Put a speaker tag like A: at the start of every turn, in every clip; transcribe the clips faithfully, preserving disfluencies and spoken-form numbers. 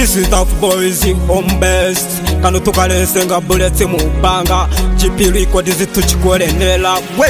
A: This is Tough Boys home best. Kano tukalensenga bullets mu banga. G P records tuchikolenera we.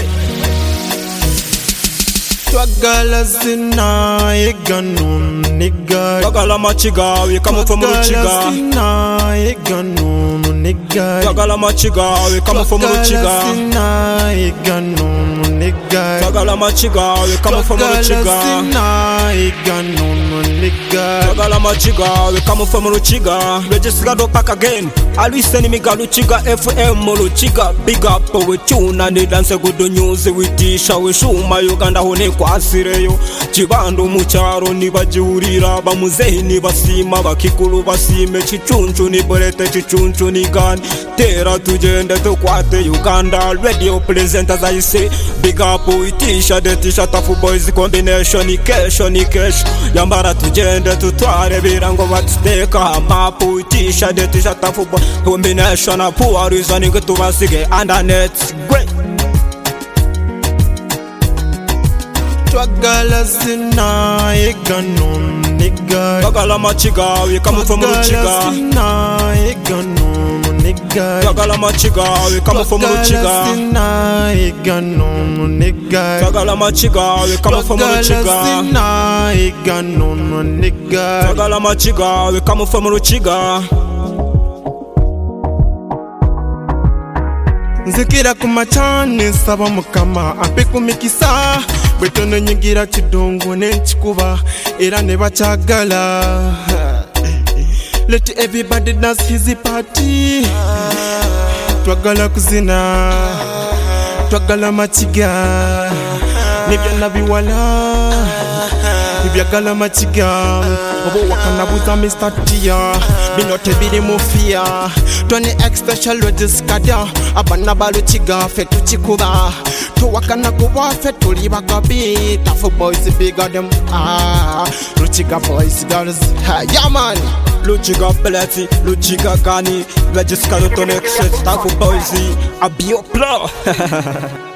B: Twagala zina egano nigga.
A: Twagala machiga we come from Ruchiga.
B: Twagala zina egano nigga.
A: Twagala machiga we come from Ruchiga.
B: Twagala zina egano nigga.
A: Twagala machiga we come from Ruchiga.
B: Twagala zina egano nigga.
A: Twagala machiga we come from Ruchiga. Register do pack again. I listen me ga Ruchiga F M Ruchiga. Big up we tune and dance good news we tisha we shuma Uganda hone kwasireyo. Chibando mucharo ni bajiurira bamuzehi ni basima bakikulu basime chichunchu ni bolete chichunchu ni gani. Tera tujende tukwate Uganda radio presenters I say. Big up we tisha de tisha Tough Boys combination ni kesho ni kesho. Yambara tujende tutware birango batsteka mapu tisha de tisha Tough Boys combination a poor reasoning to basige undernet great.
B: Twagala zina egano nigga.
A: Twagala machiga we come from Ruchiga.
B: Twagala zina egano nigga.
A: Twagala machiga we come from Ruchiga.
B: Twagala zina egano nigga.
A: Twagala machiga we come from Ruchiga.
B: Twagala zina egano nigga.
A: Twagala machiga we come from Ruchiga.
B: Nzikira kumachane saba mukama ampe kumikisa bwetono nyigira kidongo n'ekikuba era ne bakyagala. Let everybody dance his party. Twagala kuzina, twagala machiga, nibyo nabiwala, nibyagala machiga. Obo wakana buza Mister Tia, binote biri mufia. Tony X special register, abana baluchiga fe tuchikuba. To wakana kuwa fe tuliba kabi. Tough Boys bigger them ah. Ruchiga boys girls, ha yeah man.
A: Ruchiga Belati, Ruchiga Gani, register to next Tough Boys, a bio pro.